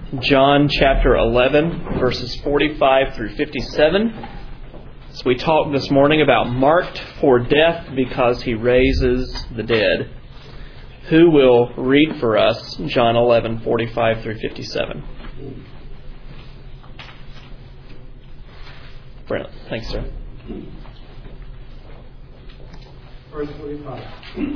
John chapter 11, verses 45 through 57. So we talked this morning about marked for death because he raises the dead. Who will read for us John 11, 45 through 57? Brent, thanks, sir. Verse 45.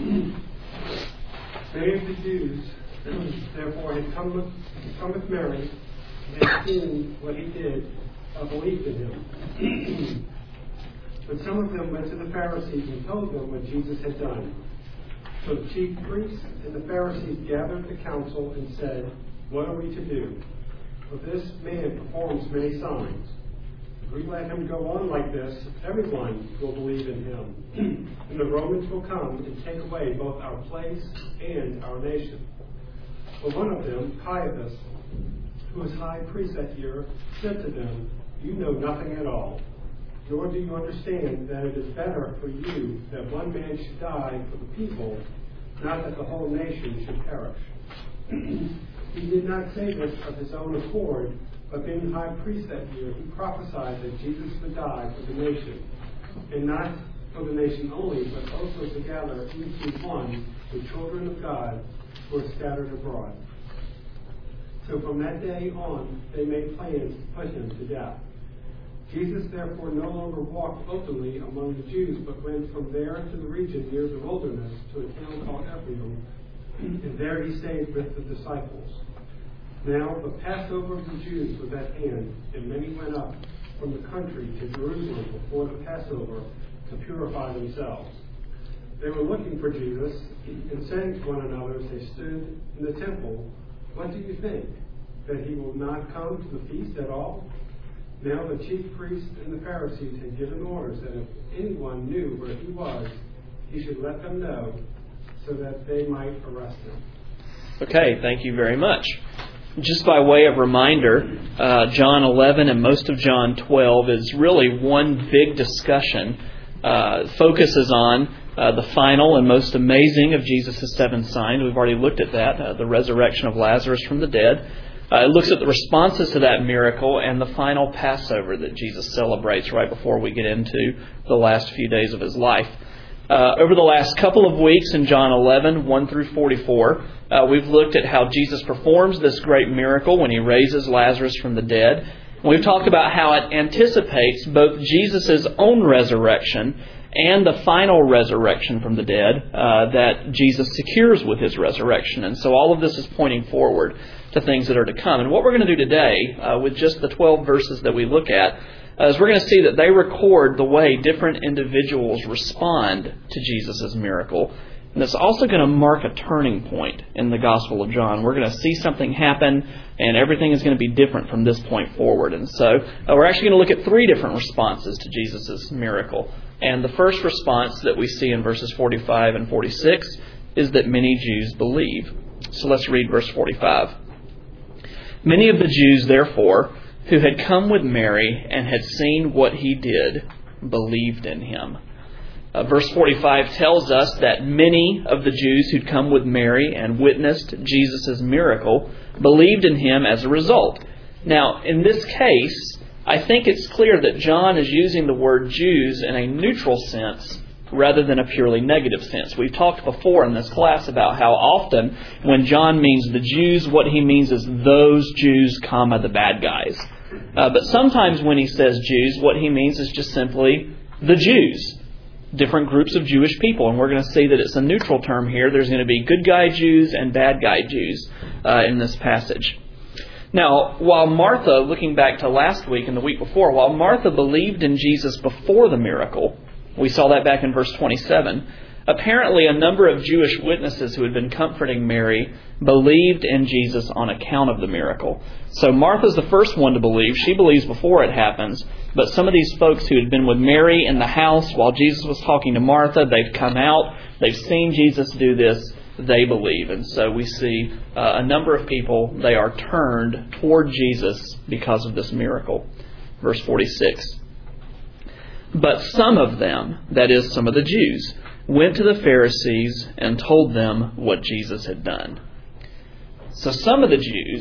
Many of the Jews, therefore, had come with Mary and had seen what he did, believed in him. But some of them went to the Pharisees and told them what Jesus had done. So the chief priests and the Pharisees gathered the council and said, "What are we to do? For this man performs many signs. If we let him go on like this, everyone will believe in him. And the Romans will come and take away both our place and our nation." But one of them, Caiaphas, who was high priest that year, said to them, "You know nothing at all, nor do you understand that it is better for you that one man should die for the people, not that the whole nation should perish." He did not say this of his own accord, but being high priest that year, he prophesied that Jesus would die for the nation, and not for the nation only, but also to gather into one the children of God who are scattered abroad. So from that day on, they made plans to put him to death. Jesus therefore no longer walked openly among the Jews, but went from there to the region near the wilderness to a town called Ephraim, and there he stayed with the disciples. Now the Passover of the Jews was at hand, and many went up from the country to Jerusalem before the Passover to purify themselves. They were looking for Jesus, and saying to one another as they stood in the temple, "What do you think? That he will not come to the feast at all?" Now the chief priests and the Pharisees had given orders that if anyone knew where he was, he should let them know, so that they might arrest him. Okay, thank you very much. Just by way of reminder, John 11 and most of John 12 is really one big discussion. Focuses on the final and most amazing of Jesus' 7 signs. We've already looked at that, the resurrection of Lazarus from the dead. It looks at the responses to that miracle and the final Passover that Jesus celebrates right before we get into the last few days of his life. Over the last couple of weeks in John 11, 1 through 44, we've looked at how Jesus performs this great miracle when he raises Lazarus from the dead. We've talked about how it anticipates both Jesus' own resurrection and the final resurrection from the dead that Jesus secures with his resurrection. And so all of this is pointing forward to things that are to come. And what we're going to do today, with just the 12 verses that we look at, is we're going to see that they record the way different individuals respond to Jesus' miracle. And it's also going to mark a turning point in the Gospel of John. We're going to see something happen, and everything is going to be different from this point forward. And so we're actually going to look at 3 different responses to Jesus' miracle. And the first response that we see in verses 45 and 46 is that many Jews believe. So let's read verse 45. Many of the Jews, therefore, who had come with Mary and had seen what he did, believed in him. Verse 45 tells us that many of the Jews who'd come with Mary and witnessed Jesus' miracle believed in him as a result. Now, in this case, I think it's clear that John is using the word Jews in a neutral sense rather than a purely negative sense. We've talked before in this class about how often when John means the Jews, what he means is those Jews, the bad guys. But sometimes when he says Jews, what he means is just simply the Jews. Different groups of Jewish people. And we're going to see that it's a neutral term here. There's going to be good guy Jews and bad guy Jews in this passage. Now, while Martha, looking back to last week and the week before, while Martha believed in Jesus before the miracle, we saw that back in verse 27, apparently a number of Jewish witnesses who had been comforting Mary believed in Jesus on account of the miracle. So Martha's the first one to believe. She believes before it happens. But some of these folks who had been with Mary in the house while Jesus was talking to Martha, they've come out, they've seen Jesus do this, they believe. And so we see a number of people, they are turned toward Jesus because of this miracle. Verse 46. But some of them, that is, some of the Jews, went to the Pharisees and told them what Jesus had done. So some of the Jews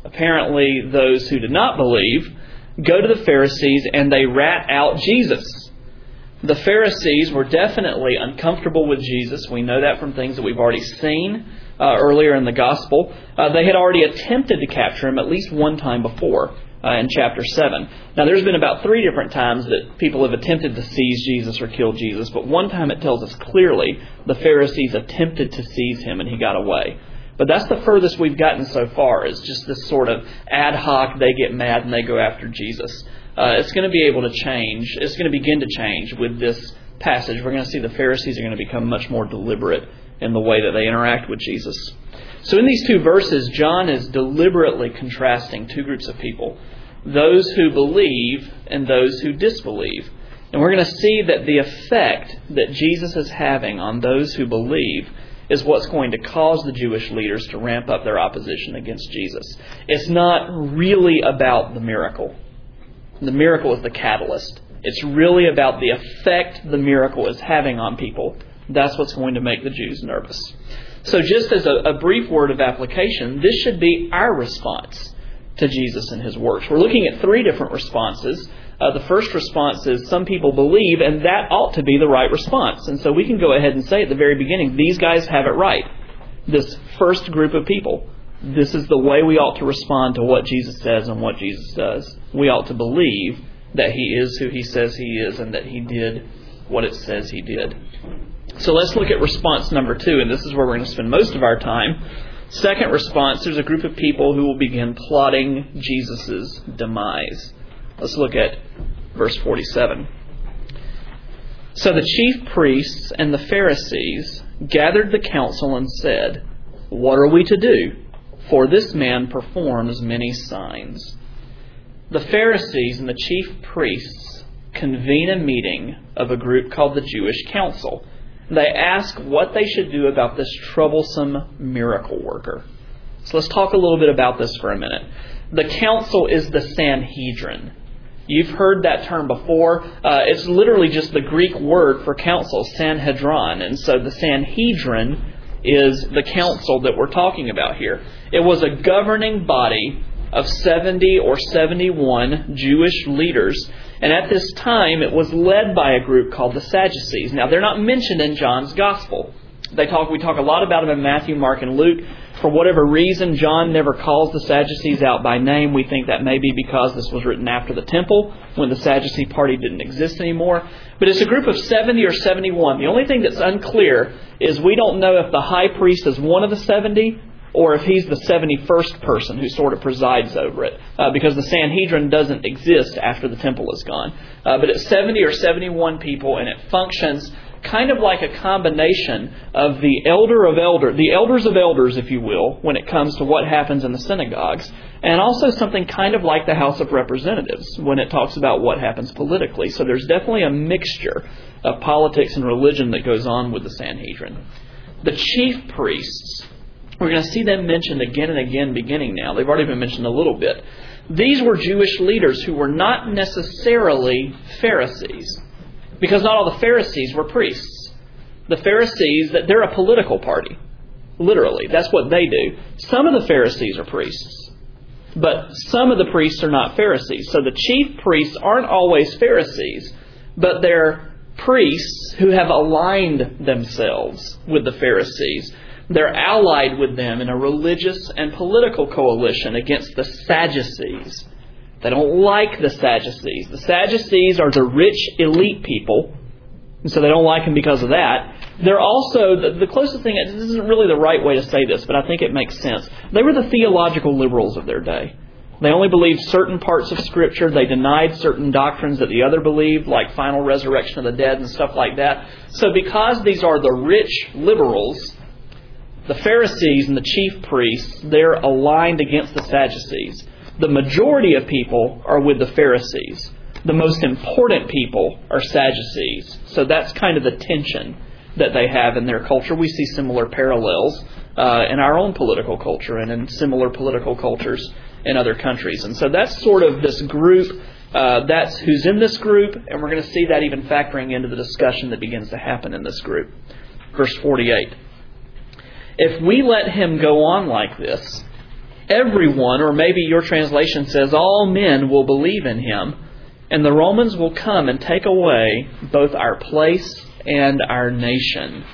Apparently, those who did not believe go to the Pharisees and they rat out Jesus. The Pharisees were definitely uncomfortable with Jesus. We know that from things that we've already seen earlier in the Gospel. They had already attempted to capture him at least one time before in chapter 7. Now, there's been about 3 different times that people have attempted to seize Jesus or kill Jesus, but one time it tells us clearly the Pharisees attempted to seize him and he got away. But that's the furthest we've gotten so far, is just this sort of ad hoc, they get mad and they go after Jesus. It's going to be able to change. It's going to begin to change with this passage. We're going to see the Pharisees are going to become much more deliberate in the way that they interact with Jesus. So in these 2 verses, John is deliberately contrasting 2 groups of people, those who believe and those who disbelieve. And we're going to see that the effect that Jesus is having on those who believe is what's going to cause the Jewish leaders to ramp up their opposition against Jesus. It's not really about the miracle. The miracle is the catalyst. It's really about the effect the miracle is having on people. That's what's going to make the Jews nervous. So just as a brief word of application, this should be our response to Jesus and His works. We're looking at 3 different responses. The first response is some people believe, and that ought to be the right response. And so we can go ahead and say at the very beginning, these guys have it right. This first group of people, this is the way we ought to respond to what Jesus says and what Jesus does. We ought to believe that He is who He says He is and that He did what it says He did. So let's look at response number 2, and this is where we're going to spend most of our time. Second response, there's a group of people who will begin plotting Jesus' demise. Let's look at verse 47. So the chief priests and the Pharisees gathered the council and said, "What are we to do? For this man performs many signs." The Pharisees and the chief priests convene a meeting of a group called the Jewish Council. They ask what they should do about this troublesome miracle worker. So let's talk a little bit about this for a minute. The council is the Sanhedrin. You've heard that term before. It's literally just the Greek word for council, Sanhedrin. And so the Sanhedrin is the council that we're talking about here. It was a governing body of 70 or 71 Jewish leaders. And at this time, it was led by a group called the Sadducees. Now, they're not mentioned in John's Gospel. We talk a lot about them in Matthew, Mark, and Luke. For whatever reason, John never calls the Sadducees out by name. We think that may be because this was written after the temple, when the Sadducee party didn't exist anymore. But it's a group of 70 or 71. The only thing that's unclear is we don't know if the high priest is one of the 70 or if he's the 71st person who sort of presides over it, because the Sanhedrin doesn't exist after the temple is gone. But it's 70 or 71 people, and it functions kind of like a combination of the elders of elders, if you will, when it comes to what happens in the synagogues, and also something kind of like the House of Representatives when it talks about what happens politically. So there's definitely a mixture of politics and religion that goes on with the Sanhedrin. The chief priests, we're going to see them mentioned again and again beginning now. They've already been mentioned a little bit. These were Jewish leaders who were not necessarily Pharisees, because not all the Pharisees were priests. The Pharisees, they're a political party. Literally, that's what they do. Some of the Pharisees are priests, but some of the priests are not Pharisees. So the chief priests aren't always Pharisees, but they're priests who have aligned themselves with the Pharisees. They're allied with them in a religious and political coalition against the Sadducees. They don't like the Sadducees. The Sadducees are the rich elite people, and so they don't like them because of that. They're also, the closest thing, this isn't really the right way to say this, but I think it makes sense. They were the theological liberals of their day. They only believed certain parts of Scripture. They denied certain doctrines that the other believed, like final resurrection of the dead and stuff like that. So because these are the rich liberals, the Pharisees and the chief priests, they're aligned against the Sadducees. The majority of people are with the Pharisees. The most important people are Sadducees. So that's kind of the tension that they have in their culture. We see similar parallels in our own political culture and in similar political cultures in other countries. And so that's sort of this group. That's who's in this group. And we're going to see that even factoring into the discussion that begins to happen in this group. Verse 48. If we let him go on like this, Everyone, or maybe your translation says all men, will believe in him, and the Romans will come and take away both our place and our nation.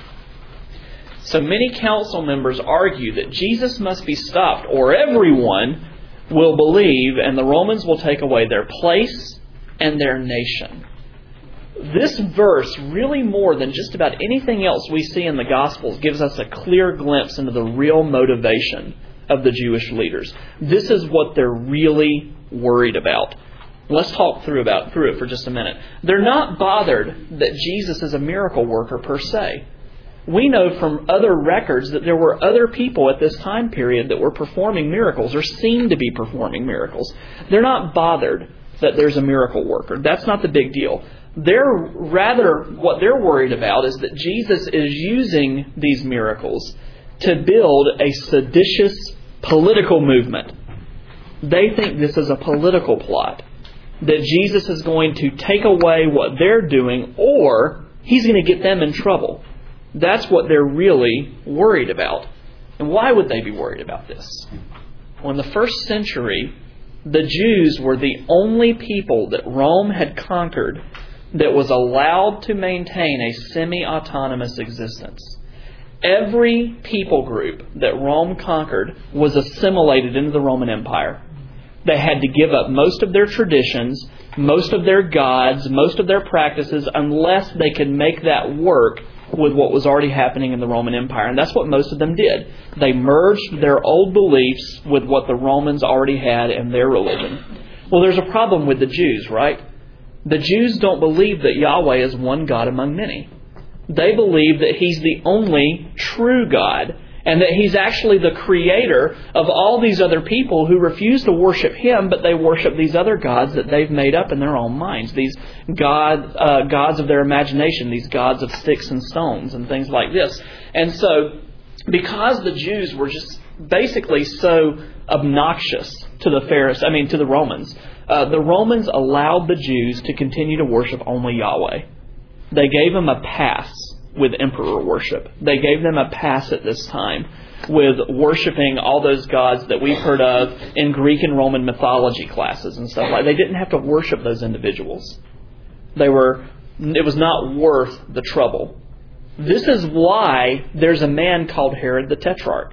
So many council members argue that Jesus must be stopped, or everyone will believe, and the Romans will take away their place and their nation. This verse, really more than just about anything else we see in the Gospels, gives us a clear glimpse into the real motivation of the Jewish leaders. This is what they're really worried about. Let's talk through it for just a minute. They're not bothered that Jesus is a miracle worker per se. We know from other records that there were other people at this time period that were performing miracles or seemed to be performing miracles. They're not bothered that there's a miracle worker. That's not the big deal. What they're worried about is that Jesus is using these miracles to build a seditious political movement. They think this is a political plot, that Jesus is going to take away what they're doing, or he's going to get them in trouble. That's what they're really worried about. And why would they be worried about this? Well, in the first century, the Jews were the only people that Rome had conquered that was allowed to maintain a semi-autonomous existence. Every people group that Rome conquered was assimilated into the Roman Empire. They had to give up most of their traditions, most of their gods, most of their practices, unless they could make that work with what was already happening in the Roman Empire. And that's what most of them did. They merged their old beliefs with what the Romans already had in their religion. Well, there's a problem with the Jews, right? The Jews don't believe that Yahweh is one God among many. They believe that He's the only true God, and that He's actually the creator of all these other people who refuse to worship Him, but they worship these other gods that they've made up in their own minds. These gods of their imagination, these gods of sticks and stones and things like this. And so, because the Jews were just basically so obnoxious to the Romans, the Romans allowed the Jews to continue to worship only Yahweh. They gave them a pass with emperor worship. They gave them a pass at this time with worshiping all those gods that we've heard of in Greek and Roman mythology classes and stuff like that. They didn't have to worship those individuals. It was not worth the trouble. This is why there's a man called Herod the Tetrarch.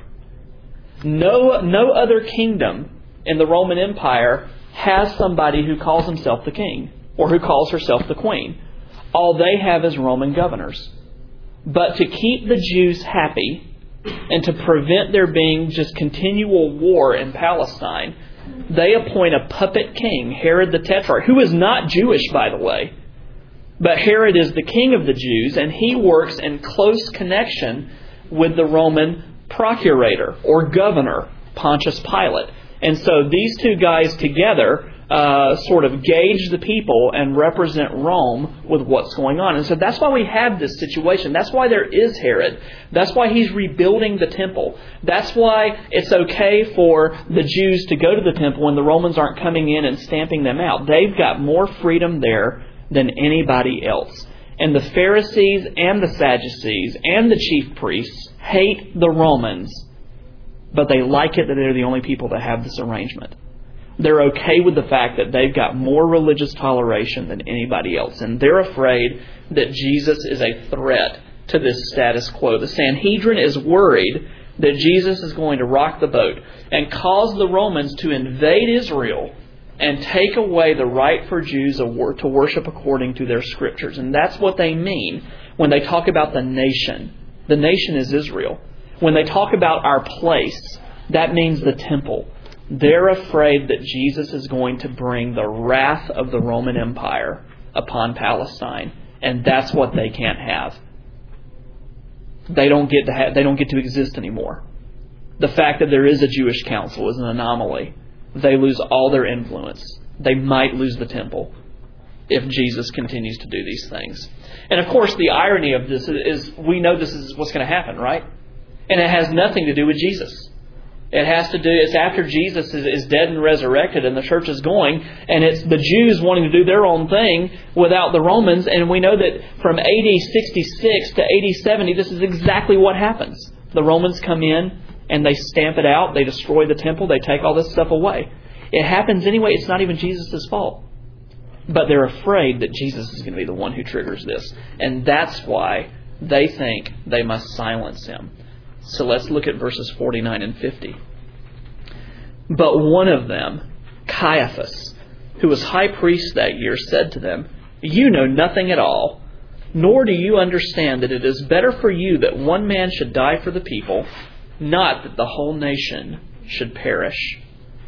No other kingdom in the Roman Empire has somebody who calls himself the king or who calls herself the queen. All they have is Roman governors. But to keep the Jews happy and to prevent there being just continual war in Palestine, they appoint a puppet king, Herod the Tetrarch, who is not Jewish, by the way. But Herod is the king of the Jews, and he works in close connection with the Roman procurator or governor, Pontius Pilate. And so these two guys together sort of gauge the people and represent Rome with what's going on. And so that's why we have this situation. That's why there is Herod. That's why he's rebuilding the temple. That's why it's okay for the Jews to go to the temple when the Romans aren't coming in and stamping them out. They've got more freedom there than anybody else. And the Pharisees and the Sadducees and the chief priests hate the Romans, but they like it that they're the only people that have this arrangement. They're okay with the fact that they've got more religious toleration than anybody else. And they're afraid that Jesus is a threat to this status quo. The Sanhedrin is worried that Jesus is going to rock the boat and cause the Romans to invade Israel and take away the right for Jews to worship according to their scriptures. And that's what they mean when they talk about the nation. The nation is Israel. When they talk about our place, that means the temple. They're afraid that Jesus is going to bring the wrath of the Roman Empire upon Palestine, and that's what they can't have. They don't get to exist anymore. The fact that there is a Jewish council is an anomaly. They lose all their influence. They might lose the temple if Jesus continues to do these things. And of course, the irony of this is we know this is what's going to happen, right? And it has nothing to do with Jesus. It's after Jesus is dead and resurrected and the church is going, and it's the Jews wanting to do their own thing without the Romans. And we know that from AD 66 to AD 70, this is exactly what happens. The Romans come in and they stamp it out. They destroy the temple. They take all this stuff away. It happens anyway. It's not even Jesus' fault. But they're afraid that Jesus is going to be the one who triggers this. And that's why they think they must silence him. So let's look at verses 49 and 50. But one of them, Caiaphas, who was high priest that year, said to them, "You know nothing at all, nor do you understand that it is better for you that one man should die for the people, not that the whole nation should perish."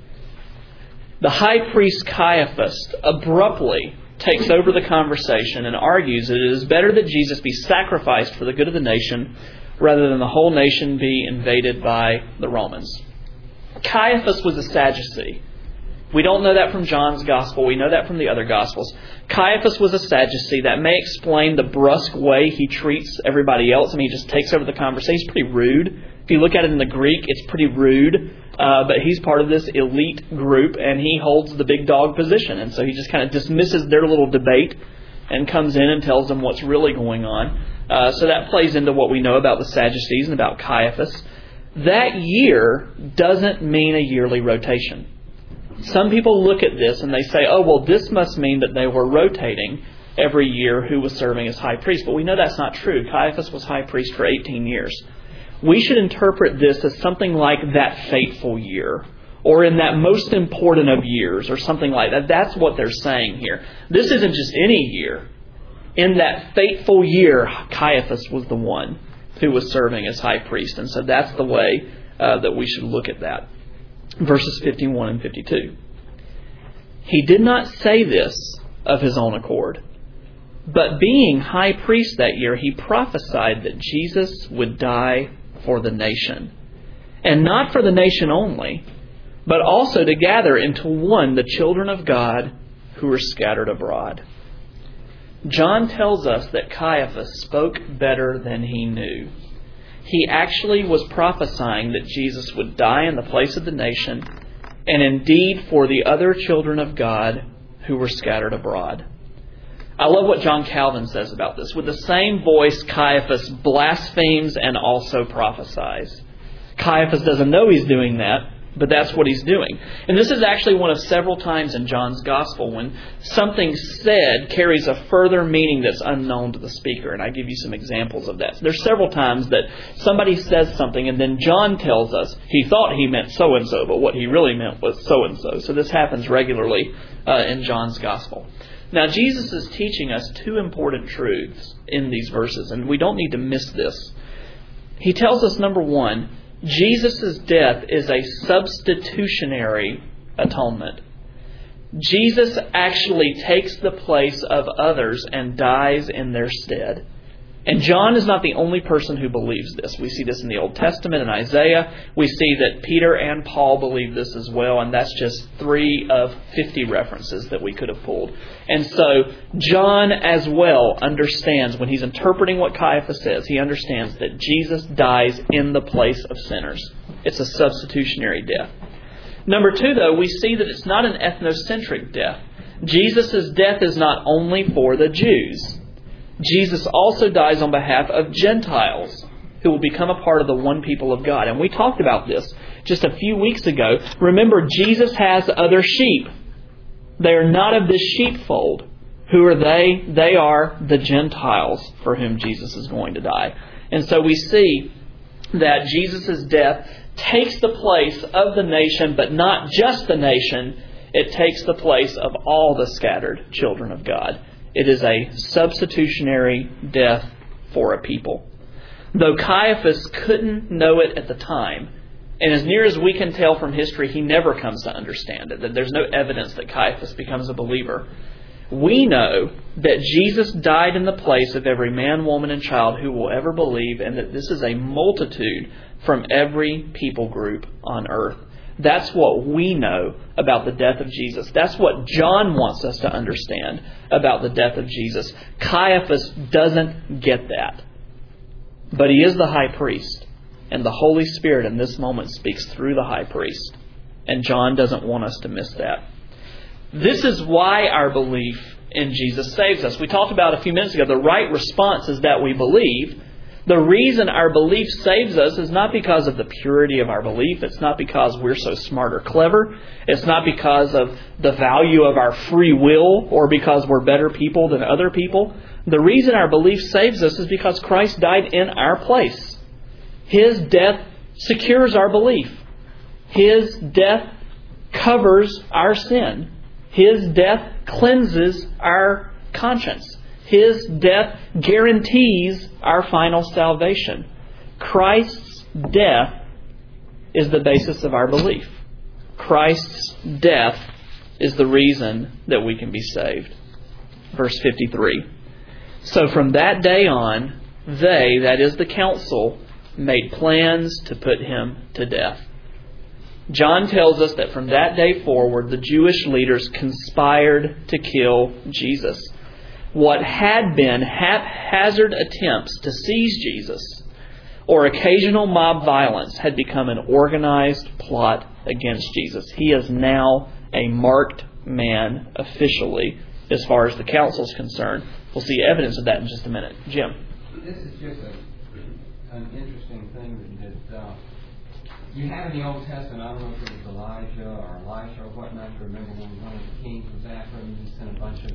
The high priest Caiaphas abruptly takes over the conversation and argues that it is better that Jesus be sacrificed for the good of the nation rather than the whole nation be invaded by the Romans. Caiaphas was a Sadducee. We don't know that from John's Gospel. We know that from the other Gospels. Caiaphas was a Sadducee. That may explain the brusque way he treats everybody else. I mean, he just takes over the conversation. He's pretty rude. If you look at it in the Greek, it's pretty rude. But he's part of this elite group, and he holds the big dog position. And so he just kind of dismisses their little debate and comes in and tells them what's really going on. So that plays into what we know about the Sadducees and about Caiaphas. That year doesn't mean a yearly rotation. Some people look at this and they say, oh, well, this must mean that they were rotating every year who was serving as high priest. But we know that's not true. Caiaphas was high priest for 18 years. We should interpret this as something like that fateful year, or in that most important of years, or something like that. That's what they're saying here. This isn't just any year. In that fateful year, Caiaphas was the one who was serving as high priest. And so that's the way that we should look at that. Verses 51 and 52. He did not say this of his own accord, but being high priest that year, he prophesied that Jesus would die for the nation. And not for the nation only, but also to gather into one the children of God who were scattered abroad. John tells us that Caiaphas spoke better than he knew. He actually was prophesying that Jesus would die in the place of the nation, and indeed for the other children of God who were scattered abroad. I love what John Calvin says about this. With the same voice, Caiaphas blasphemes and also prophesies. Caiaphas doesn't know he's doing that, but that's what he's doing. And this is actually one of several times in John's Gospel when something said carries a further meaning that's unknown to the speaker. And I give you some examples of that. So there's several times that somebody says something and then John tells us he thought he meant so-and-so, but what he really meant was so-and-so. So this happens regularly in John's Gospel. Now, Jesus is teaching us two important truths in these verses, and we don't need to miss this. He tells us, number one, Jesus' death is a substitutionary atonement. Jesus actually takes the place of others and dies in their stead. And John is not the only person who believes this. We see this in the Old Testament and Isaiah. We see that Peter and Paul believe this as well, and that's just 3 of 50 references that we could have pulled. And so John as well understands, when he's interpreting what Caiaphas says, he understands that Jesus dies in the place of sinners. It's a substitutionary death. Number 2, though, we see that it's not an ethnocentric death. Jesus' death is not only for the Jews. Jesus also dies on behalf of Gentiles who will become a part of the one people of God. And we talked about this just a few weeks ago. Remember, Jesus has other sheep. They are not of this sheepfold. Who are they? They are the Gentiles for whom Jesus is going to die. And so we see that Jesus' death takes the place of the nation, but not just the nation. It takes the place of all the scattered children of God. It is a substitutionary death for a people. Though Caiaphas couldn't know it at the time, and as near as we can tell from history, he never comes to understand it, that there's no evidence that Caiaphas becomes a believer, we know that Jesus died in the place of every man, woman, and child who will ever believe, and that this is a multitude from every people group on earth. That's what we know about the death of Jesus. That's what John wants us to understand about the death of Jesus. Caiaphas doesn't get that. But he is the high priest. And the Holy Spirit in this moment speaks through the high priest. And John doesn't want us to miss that. This is why our belief in Jesus saves us. We talked about a few minutes ago, the right response is that we believe. The reason our belief saves us is not because of the purity of our belief. It's not because we're so smart or clever. It's not because of the value of our free will or because we're better people than other people. The reason our belief saves us is because Christ died in our place. His death secures our belief. His death covers our sin. His death cleanses our conscience. His death guarantees our final salvation. Christ's death is the basis of our belief. Christ's death is the reason that we can be saved. Verse 53. So from that day on, they, that is the council, made plans to put him to death. John tells us that from that day forward, the Jewish leaders conspired to kill Jesus. What had been haphazard attempts to seize Jesus or occasional mob violence had become an organized plot against Jesus. He is now a marked man officially as far as the council is concerned. We'll see evidence of that in just a minute. Jim. This is just an interesting thing that you have in the Old Testament. I don't know if it was Elijah or Elisha or whatnot. I remember when one of the kings was after him, he sent a bunch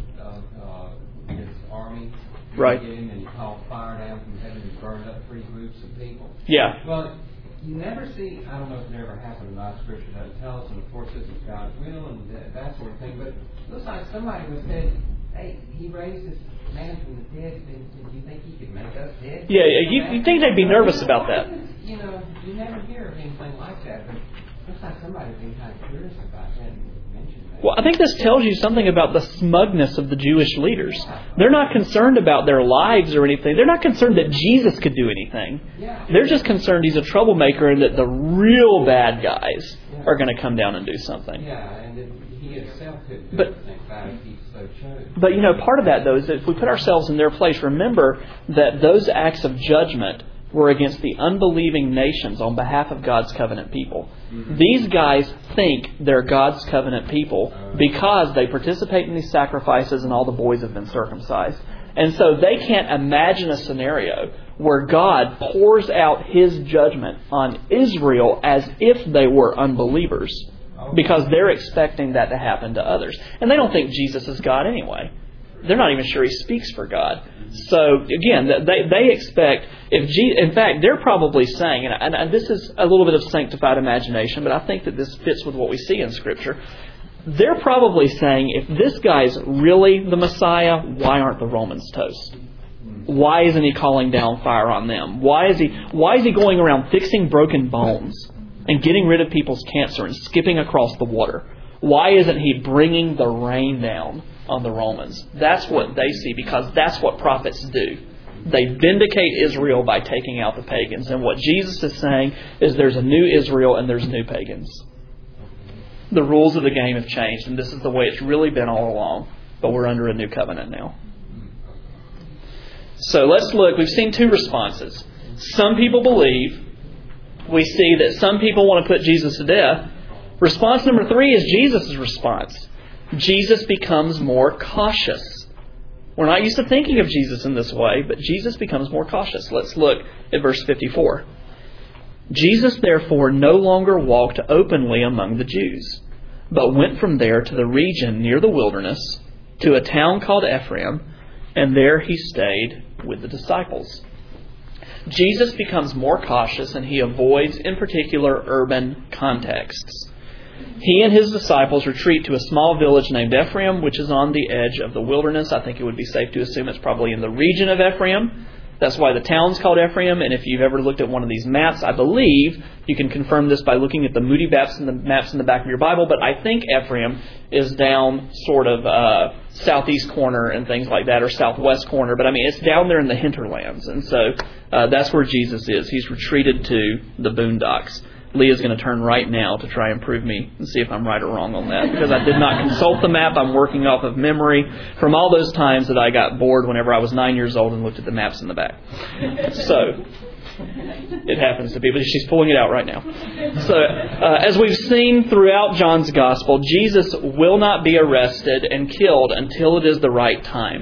of his army to Right. get him, and he called fire down from heaven and burned up 3 groups of people. Yeah. Well, you never see, I don't know if it ever happened or not, Scripture doesn't tell us, and of course this is God's will and that sort of thing, but it looks like somebody was said, hey, he raised this man from the dead, do you think he could make us dead? Yeah, you think they'd be nervous about that. You know, you never hear of anything like that, but it looks like somebody's been kind of curious about that and mentioned that. Well, I think this tells you something about the smugness of the Jewish leaders. They're not concerned about their lives or anything. They're not concerned that Jesus could do anything. They're just concerned he's a troublemaker and that the real bad guys are going to come down and do something. Yeah, and that he himself couldn't do anything about it if he so chose. But, part of that, though, is that if we put ourselves in their place, remember that those acts of judgment were against the unbelieving nations on behalf of God's covenant people. Mm-hmm. These guys think they're God's covenant people because they participate in these sacrifices and all the boys have been circumcised. And so they can't imagine a scenario where God pours out His judgment on Israel as if they were unbelievers, because they're expecting that to happen to others. And they don't think Jesus is God anyway. They're not even sure He speaks for God. So, again, they expect, in fact, they're probably saying, and this is a little bit of sanctified imagination, but I think that this fits with what we see in Scripture. They're probably saying, if this guy's really the Messiah, why aren't the Romans toast? Why isn't He calling down fire on them? Why is He going around fixing broken bones and getting rid of people's cancer and skipping across the water? Why isn't He bringing the rain down on the Romans? That's what they see, because that's what prophets do. They vindicate Israel by taking out the pagans. And what Jesus is saying is there's a new Israel and there's new pagans. The rules of the game have changed, and this is the way it's really been all along. But we're under a new covenant now. So let's look. We've seen 2 responses. Some people believe. We see that some people want to put Jesus to death. Response number 3 is Jesus' response. Jesus becomes more cautious. We're not used to thinking of Jesus in this way, but Jesus becomes more cautious. Let's look at verse 54. Jesus therefore no longer walked openly among the Jews, but went from there to the region near the wilderness, to a town called Ephraim, and there He stayed with the disciples. Jesus becomes more cautious, and He avoids, in particular, urban contexts. He and His disciples retreat to a small village named Ephraim, which is on the edge of the wilderness. I think it would be safe to assume it's probably in the region of Ephraim. That's why the town's called Ephraim. And if you've ever looked at one of these maps, I believe you can confirm this by looking at the Moody maps in the back of your Bible. But I think Ephraim is down sort of southeast corner and things like that, or southwest corner. But it's down there in the hinterlands. And so that's where Jesus is. He's retreated to the boondocks. Leah's going to turn right now to try and prove me and see if I'm right or wrong on that, because I did not consult the map. I'm working off of memory from all those times that I got bored whenever I was 9 years old and looked at the maps in the back. So it happens to people. She's pulling it out right now. So as we've seen throughout John's Gospel, Jesus will not be arrested and killed until it is the right time.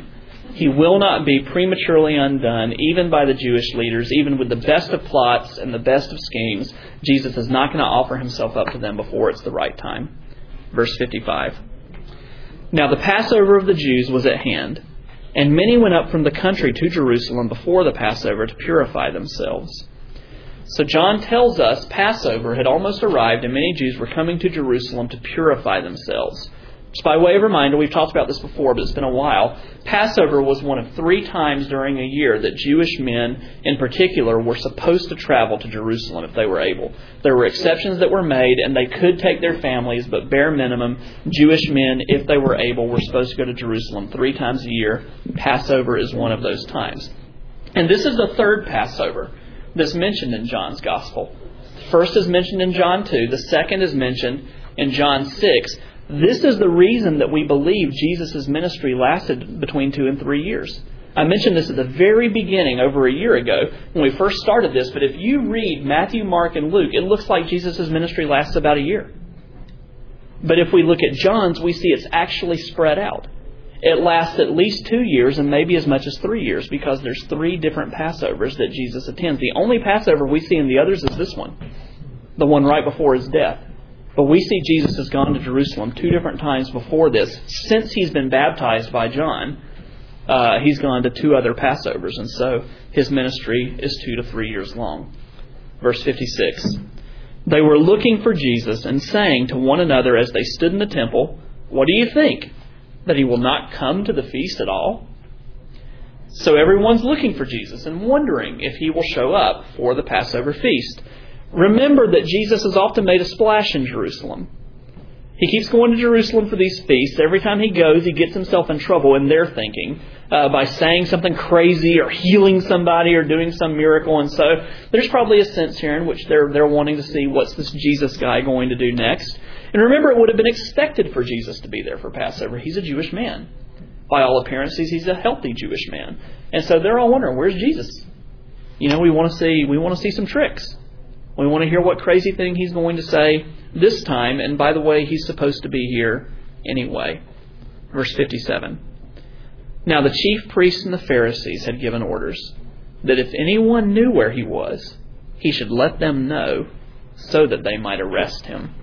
He will not be prematurely undone, even by the Jewish leaders, even with the best of plots and the best of schemes. Jesus is not going to offer himself up to them before it's the right time. Verse 55. Now the Passover of the Jews was at hand, and many went up from the country to Jerusalem before the Passover to purify themselves. So John tells us Passover had almost arrived, and many Jews were coming to Jerusalem to purify themselves. Just by way of reminder, we've talked about this before, but it's been a while. Passover was one of 3 times during a year that Jewish men in particular were supposed to travel to Jerusalem if they were able. There were exceptions that were made, and they could take their families, but bare minimum, Jewish men, if they were able, were supposed to go to Jerusalem 3 times a year. Passover is one of those times. And this is the third Passover that's mentioned in John's Gospel. The first is mentioned in John 2. The second is mentioned in John 6. This is the reason that we believe Jesus' ministry lasted between 2 and 3 years. I mentioned this at the very beginning over a year ago when we first started this, but if you read Matthew, Mark, and Luke, it looks like Jesus' ministry lasts about a year. But if we look at John's, we see it's actually spread out. It lasts at least 2 years and maybe as much as 3 years because there's 3 different Passovers that Jesus attends. The only Passover we see in the others is this one, the one right before his death. But we see Jesus has gone to Jerusalem 2 different times before this. Since he's been baptized by John, he's gone to 2 other Passovers. And so his ministry is 2 to 3 years long. Verse 56. They were looking for Jesus and saying to one another as they stood in the temple, "What do you think? That he will not come to the feast at all?" So everyone's looking for Jesus and wondering if he will show up for the Passover feast. Remember that Jesus has often made a splash in Jerusalem. He keeps going to Jerusalem for these feasts. Every time he goes, he gets himself in trouble in their thinking by saying something crazy or healing somebody or doing some miracle. And so there's probably a sense here in which they're wanting to see what's this Jesus guy going to do next. And remember, it would have been expected for Jesus to be there for Passover. He's a Jewish man. By all appearances, he's a healthy Jewish man. And so they're all wondering, where's Jesus? We want to see some tricks. We want to hear what crazy thing he's going to say this time. And by the way, he's supposed to be here anyway. Verse 57. Now the chief priests and the Pharisees had given orders that if anyone knew where he was, he should let them know so that they might arrest him.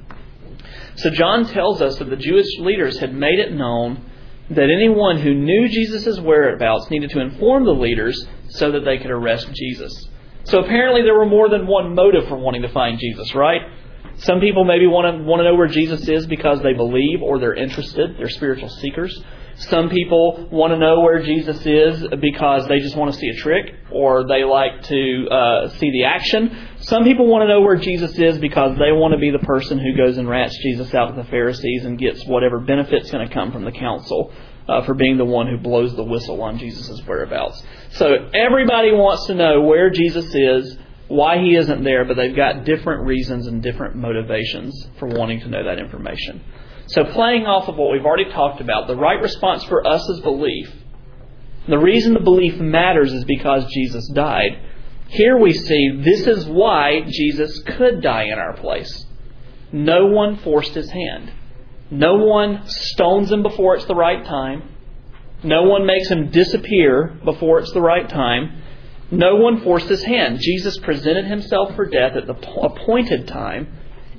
So John tells us that the Jewish leaders had made it known that anyone who knew Jesus' whereabouts needed to inform the leaders so that they could arrest Jesus. So apparently there were more than one motive for wanting to find Jesus, right? Some people maybe want to know where Jesus is because they believe or they're interested. They're spiritual seekers. Some people want to know where Jesus is because they just want to see a trick or they like to see the action. Some people want to know where Jesus is because they want to be the person who goes and rats Jesus out to the Pharisees and gets whatever benefit's going to come from the council for being the one who blows the whistle on Jesus' whereabouts. So everybody wants to know where Jesus is, why he isn't there, but they've got different reasons and different motivations for wanting to know that information. So playing off of what we've already talked about, the right response for us is belief. The reason the belief matters is because Jesus died. Here we see this is why Jesus could die in our place. No one forced his hand. No one stones him before it's the right time. No one makes him disappear before it's the right time. No one forced his hand. Jesus presented himself for death at the appointed time,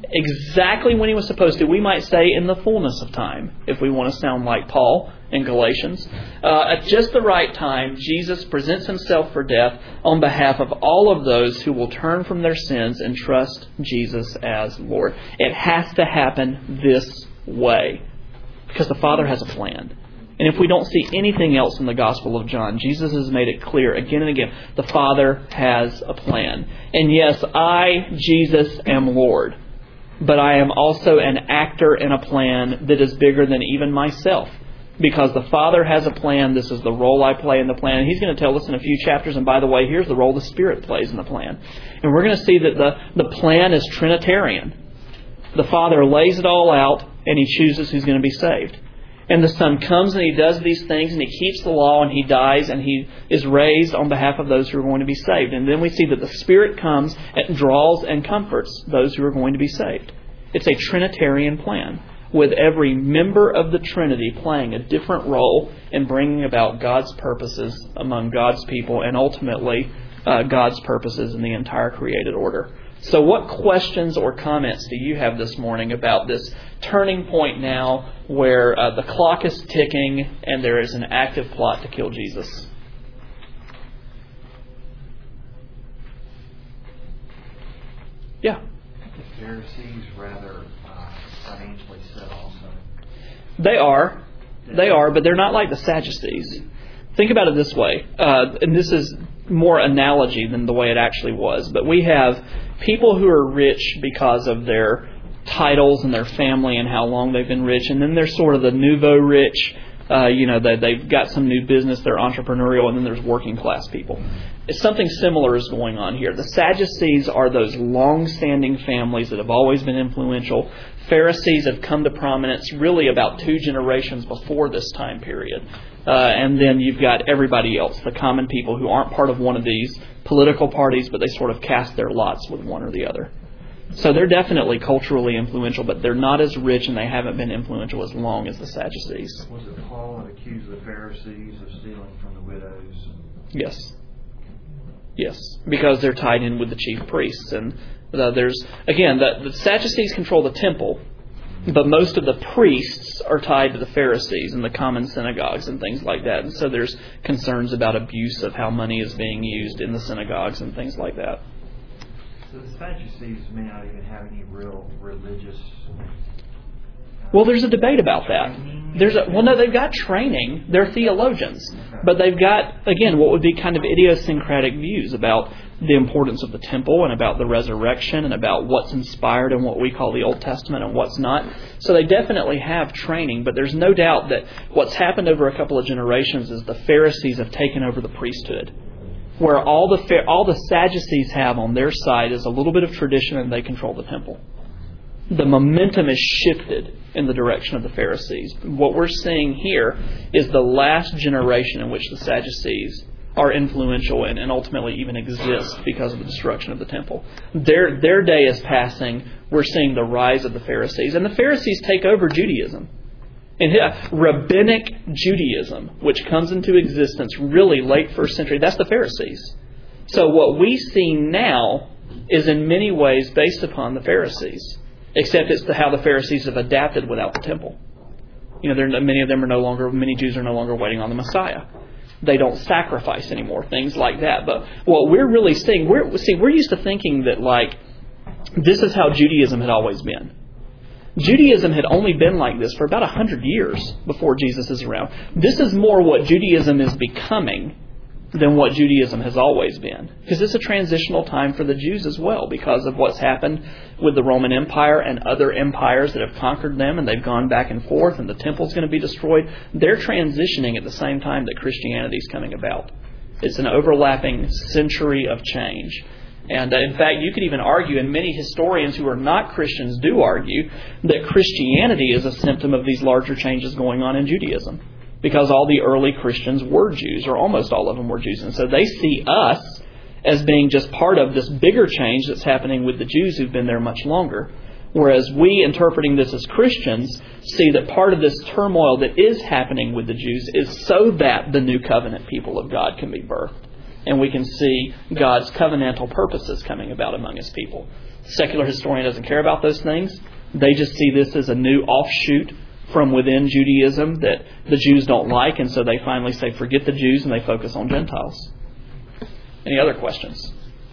exactly when he was supposed to. We might say in the fullness of time, if we want to sound like Paul in Galatians. At just the right time, Jesus presents himself for death on behalf of all of those who will turn from their sins and trust Jesus as Lord. It has to happen this way because the Father has a plan. And if we don't see anything else in the Gospel of John, Jesus has made it clear again and again, the Father has a plan. And yes, I, Jesus, am Lord. But I am also an actor in a plan that is bigger than even myself. Because the Father has a plan, this is the role I play in the plan. And He's going to tell us in a few chapters, and by the way, here's the role the Spirit plays in the plan. And we're going to see that the plan is Trinitarian. The Father lays it all out, and He chooses who's going to be saved. And the Son comes and He does these things and He keeps the law and He dies and He is raised on behalf of those who are going to be saved. And then we see that the Spirit comes and draws and comforts those who are going to be saved. It's a Trinitarian plan. with every member of the Trinity playing a different role in bringing about God's purposes among God's people and ultimately God's purposes in the entire created order. So what questions or comments do you have this morning about this turning point now where the clock is ticking and there is an active plot to kill Jesus? Yeah. The Pharisees rather financially set also. They are, but they're not like the Sadducees. Think about it this way, and this is more analogy than the way it actually was, but we have people who are rich because of their titles and their family and how long they've been rich, and then there's sort of the nouveau rich, they've got some new business, they're entrepreneurial, and then there's working class people. Something similar is going on here. The Sadducees are those long-standing families that have always been influential. Pharisees have come to prominence really about 2 generations before this time period. And then you've got everybody else, the common people who aren't part of one of these political parties, but they sort of cast their lots with one or the other. So they're definitely culturally influential, but they're not as rich and they haven't been influential as long as the Sadducees. Was it Paul that accused the Pharisees of stealing from the widows? Yes, because they're tied in with the chief priests. And the Sadducees control the temple, but most of the priests are tied to the Pharisees and the common synagogues and things like that. And so there's concerns about abuse of how money is being used in the synagogues and things like that. So the Sadducees may not even have any real religious... Well, there's a debate about that. They've got training. They're theologians. But they've got, again, what would be kind of idiosyncratic views about the importance of the temple and about the resurrection and about what's inspired in what we call the Old Testament and what's not. So they definitely have training, but there's no doubt that what's happened over a couple of generations is the Pharisees have taken over the priesthood, where all the Sadducees have on their side is a little bit of tradition and they control the temple. The momentum is shifted in the direction of the Pharisees. What we're seeing here is the last generation in which the Sadducees are influential and ultimately even exist because of the destruction of the temple. Their day is passing. We're seeing the rise of the Pharisees. And the Pharisees take over Judaism. And rabbinic Judaism, which comes into existence really late 1st century, that's the Pharisees. So what we see now is in many ways based upon the Pharisees. Except it's how the Pharisees have adapted without the temple. Many Jews are no longer waiting on the Messiah. They don't sacrifice anymore, things like that. But what we're really seeing, we're used to thinking that this is how Judaism had always been. Judaism had only been like this for about 100 years before Jesus is around. This is more what Judaism is becoming than what Judaism has always been. Because it's a transitional time for the Jews as well because of what's happened with the Roman Empire and other empires that have conquered them and they've gone back and forth and the temple's going to be destroyed. They're transitioning at the same time that Christianity is coming about. It's an overlapping century of change. And in fact, you could even argue, and many historians who are not Christians do argue, that Christianity is a symptom of these larger changes going on in Judaism. Because all the early Christians were Jews, or almost all of them were Jews. And so they see us as being just part of this bigger change that's happening with the Jews who've been there much longer. Whereas we, interpreting this as Christians, see that part of this turmoil that is happening with the Jews is so that the new covenant people of God can be birthed. And we can see God's covenantal purposes coming about among His people. The secular historian doesn't care about those things. They just see this as a new offshoot from within Judaism that the Jews don't like, and so they finally say, forget the Jews, and they focus on Gentiles. Any other questions?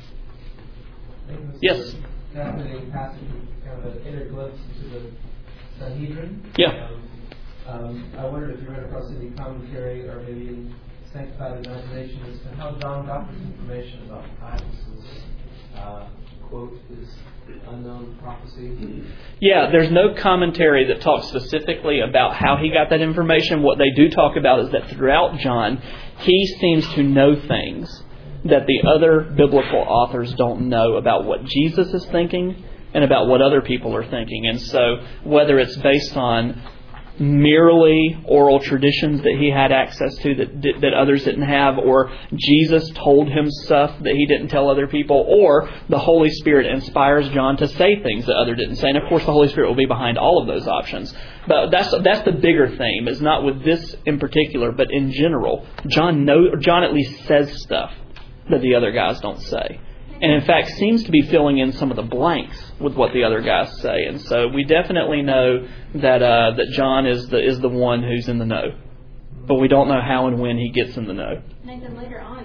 Yes? Fascinating passage, kind of an inner glimpse into the Sanhedrin. Yeah. I wondered if you ran across any commentary or maybe sanctified imagination as to how John got this information about Caiaphas' quote, his unknown prophecy. Yeah, there's no commentary that talks specifically about how he got that information. What they do talk about is that throughout John, he seems to know things that the other biblical authors don't know about what Jesus is thinking and about what other people are thinking. And so whether it's based on merely oral traditions that he had access to that others didn't have, or Jesus told him stuff that he didn't tell other people, or the Holy Spirit inspires John to say things that others didn't say. And of course the Holy Spirit will be behind all of those options. But that's the bigger theme, is not with this in particular, but in general. John at least says stuff that the other guys don't say. And in fact seems to be filling in some of the blanks with what the other guys say. And so we definitely know that John is the one who's in the know. But we don't know how and when he gets in the know. Nathan, later on,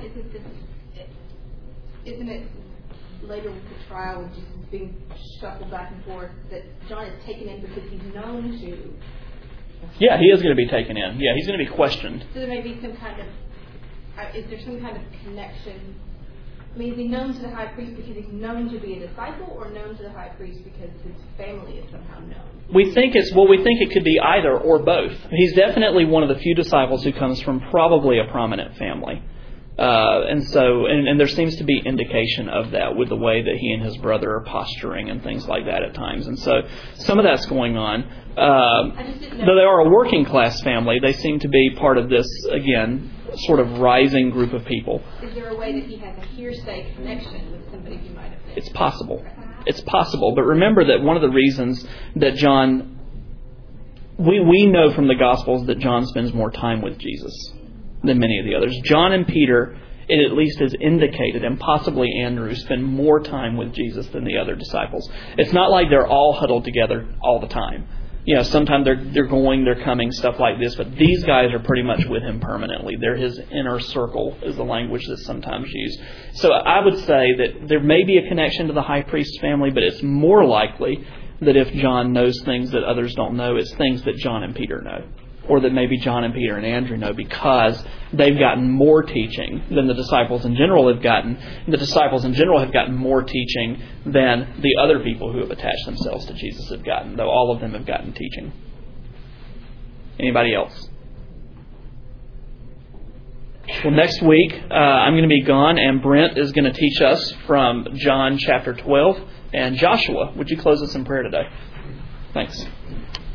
isn't it later with the trial, with Jesus being shuffled back and forth, that John is taken in because he's known to... Yeah, he is going to be taken in. Yeah, he's going to be questioned. So there may be some kind of... is there some kind of connection? I mean, is he known to the high priest because he's known to be a disciple, or known to the high priest because his family is somehow known? We think it could be either or both. He's definitely one of the few disciples who comes from probably a prominent family. And there seems to be indication of that with the way that he and his brother are posturing and things like that at times. And so some of that's going on. Though they are a working class family, they seem to be part of this, again, sort of rising group of people. Is there a way that he has a hearsay connection with somebody who might have been? It's possible. It's possible. But remember that one of the reasons that John... We know from the Gospels that John spends more time with Jesus than many of the others. John and Peter, it at least is indicated, and possibly Andrew, spend more time with Jesus than the other disciples. It's not like they're all huddled together all the time. You know, sometimes they're going, they're coming, stuff like this, but these guys are pretty much with him permanently. They're his inner circle, is the language that's sometimes used. So I would say that there may be a connection to the high priest's family, but it's more likely that if John knows things that others don't know, it's things that John and Peter know. Or that maybe John and Peter and Andrew know, because they've gotten more teaching than the disciples in general have gotten. The disciples in general have gotten more teaching than the other people who have attached themselves to Jesus have gotten, though all of them have gotten teaching. Anybody else? Well, next week I'm going to be gone, and Brent is going to teach us from John chapter 12 and Joshua. Would you close us in prayer today? Thanks.